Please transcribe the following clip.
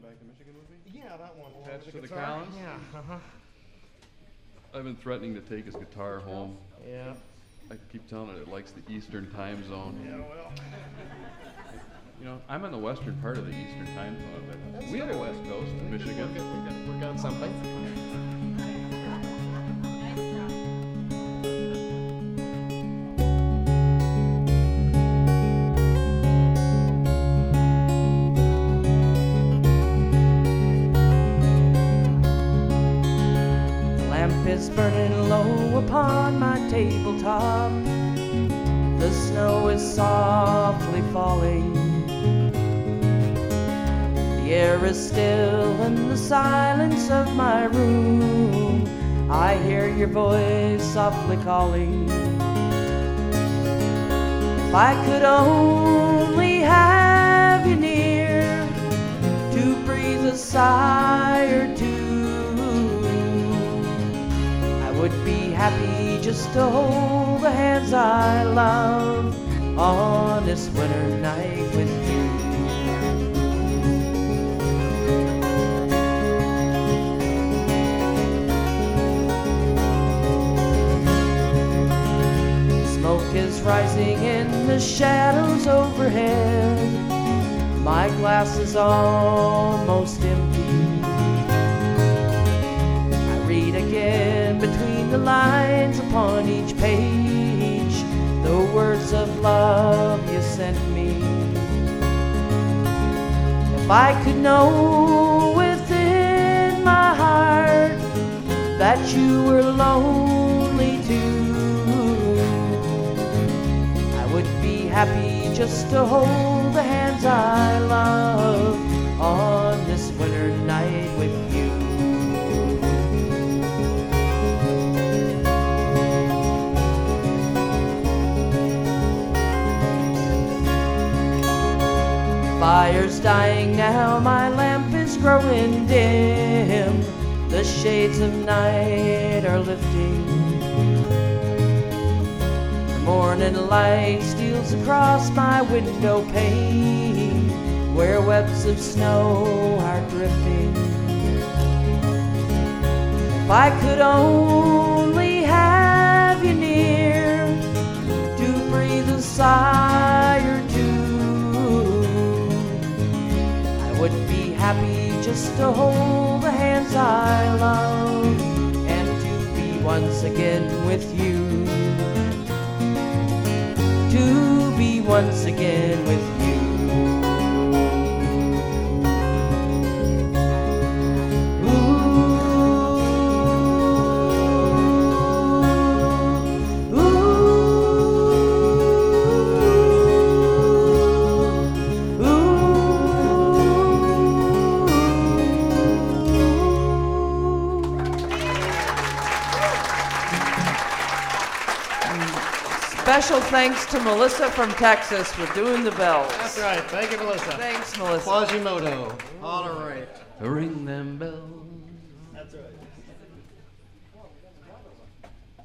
back to Michigan with me? Yeah, that one. Attached to the guitar? Collins? Yeah, I've been threatening to take his guitar home. Yeah. I keep telling it likes the Eastern time zone. Yeah, well. You know, I'm in the western part of the Eastern time zone, but we have a west coast in Michigan. We got something. Is burning low upon my tabletop. The snow is softly falling. The air is still in the silence of my room. I hear your voice softly calling. If I could only have you near to breathe a sigh or two, would be happy just to hold the hands I love on this winter night with you. Smoke is rising in the shadows overhead. My glass is almost empty. Read again between the lines upon each page the words of love you sent me. If I could know within my heart that you were lonely too, I would be happy just to hold the hands I love on this winter night with you. Fire's dying now, my lamp is growing dim. The shades of night are lifting. The morning light steals across my window pane, where webs of snow are drifting. If I could only have you near to breathe a sigh or two, would be happy just to hold the hands I love and to be once again with you. To be once again with you. Special thanks to Melissa from Texas for doing the bells. That's right. Thank you, Melissa. Thanks, Melissa. Quasimodo. All right. Ring them bells. That's right.